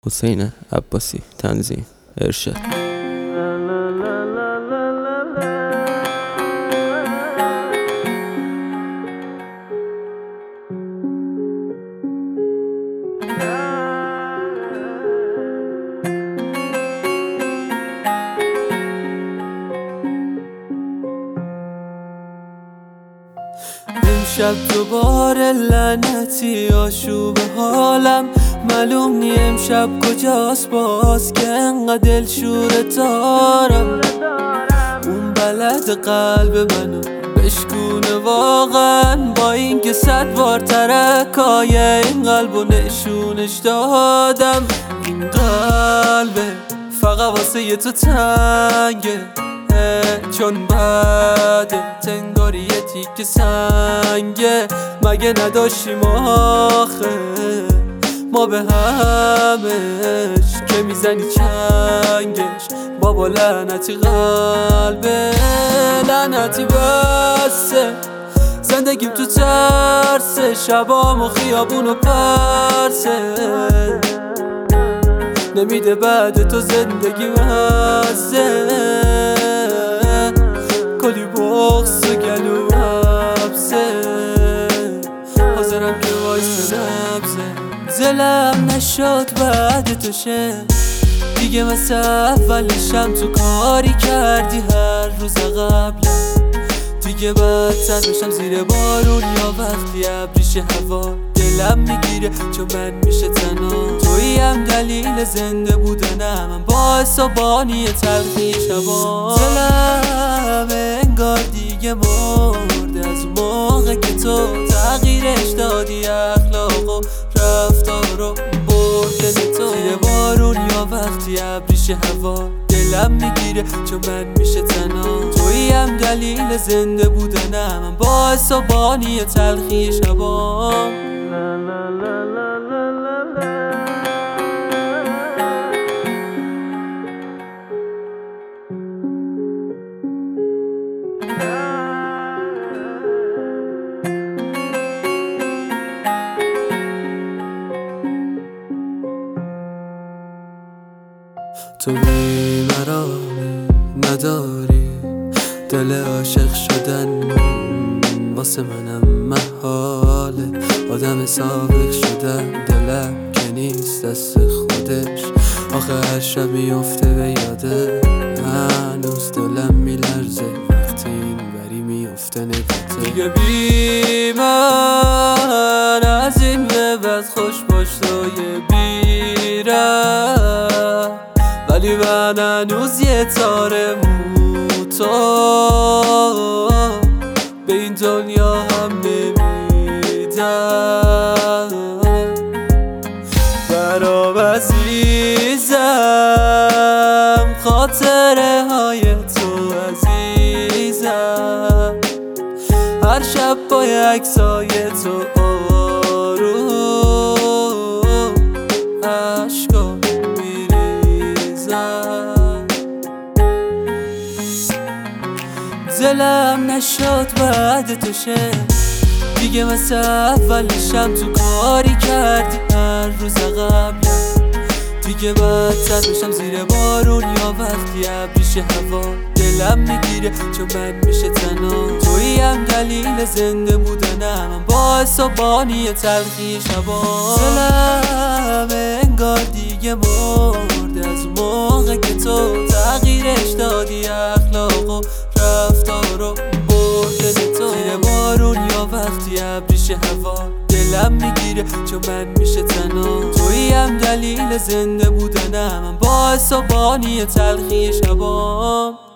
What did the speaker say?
حسین عباسی، تنظیم ارشاد. امشب دوباره لعنتی آشوب حالم معلوم نی امشب کجاست باز که انقدر دلشوره دارم. اون بلد قلب منو بشکونه واقعا با اینکه 100 بار ترکای این قلبو نشونش دادم. این قلبه فقط واسه یه تو تنگه چون بعد تنگاری یه تیک سنگه. مگه نداشتیم آخه ما به همش که میزنی چنگش؟ بابا لعنتی قلبه لعنتی بسه زندگیم تو ترسه شبام و خیابون و پرسه نمیده بعد تو زندگی مزه کلی بغض و گلو حبسه حاضرم که وایس نبزه دلم نشد بعد تو شه دیگه مثل اولشم تو کاری کردی هر روز قبلم دیگه بدتر بشم زیر بارون یا وقتی ابریش هوا دلم میگیره چون من میشه تنها توییم دلیل زنده بودنم من باعث و بانی تلخی شبا دلم انگار دیگه مرده از اون موقع که تو تغییرش دادی اخلاق و رفتار رو برده تو زیر بارون یا وقتی ابریش هوا دلم میگیره چون من میشه تنها توییم دلیل زنده بودنم من باعث و بانی تلخی شبام. تو بی‌مرامی نداری دل عاشق شدن واسه منم محاله آدم سابق شدن دلم که نیست دست خودش آخه هر شب میفته به یاده هنوز دلم میلرزه وقتی این بری میفته نگاته دیگه بی من از این به بعد خوش باش توی بیرم ولی من هنوز یه تاره موتا به این دنیا هم نمیدم برام عزیزم خاطره های تو عزیزم هر شب با عکسای تو آروم عشقا دلم نشد بعد تو شه دیگه مثل اولشم تو کاری کردی هر روز قبلم دیگه بدتر بشم زیر بارون یا وقتی ابریش هوا دلم میگیره چون من میشه تنها توییم دلیل زنده بودنم من باعث و بانی تلخی شبا دلم انگار دیگه مرده از اون موقع که تو تغییرش دادی اخلاق و رفتار رو برده تو زیر بارون یا وقتی ابریش هوا دلم میگیره چون من میشه تنها توییم دلیل زنده بودنم من باعث و بانی تلخی شبام.